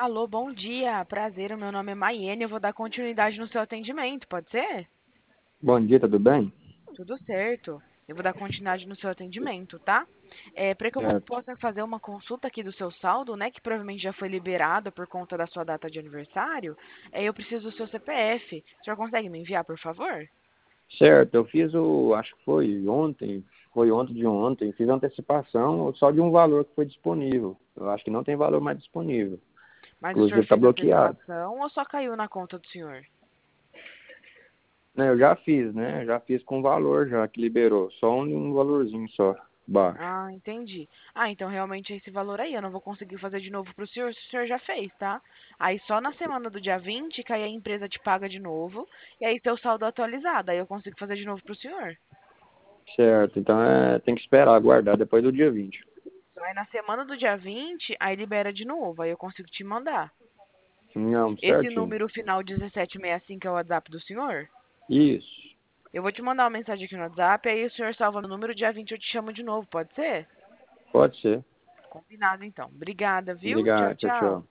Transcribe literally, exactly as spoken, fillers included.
Alô, bom dia. Prazer, o meu nome é Maiene. Eu vou dar continuidade no seu atendimento, pode ser? Bom dia, tudo bem? Tudo certo. Eu vou dar continuidade no seu atendimento, tá? É, para que eu vo- Certo. possa fazer uma consulta aqui do seu saldo, né, que provavelmente já foi liberado por conta da sua data de aniversário, é, eu preciso do seu C P F. O senhor consegue me enviar, por favor? Certo, eu fiz o, acho que foi ontem, foi ontem de ontem, fiz a antecipação só de um valor que foi disponível. Eu acho que não tem valor mais disponível. Mas o Inclusive senhor está fez bloqueado. antecipação ou só caiu na conta do senhor? Né, eu já fiz, né? Já fiz com valor já que liberou. Só um, um valorzinho só, baixo. Ah, entendi. Ah, então realmente é esse valor aí. Eu não vou conseguir fazer de novo pro senhor, se o senhor já fez, tá? Aí só na semana do dia vinte que aí a empresa te paga de novo, e aí seu saldo atualizado. Aí eu consigo fazer de novo pro senhor. Certo, então é, tem que esperar, aguardar depois do dia vinte. Aí na semana do dia vinte aí libera de novo, aí eu consigo te mandar. Não, Esse certinho. número final dezessete sessenta e cinco é o WhatsApp do senhor? Isso, Eu vou te mandar uma mensagem aqui no WhatsApp, aí o senhor salva no número, dia vinte eu te chamo de novo, pode ser? pode ser. Combinado então. Obrigada, viu? Tchau, Obrigado, tchau, tchau. tchau.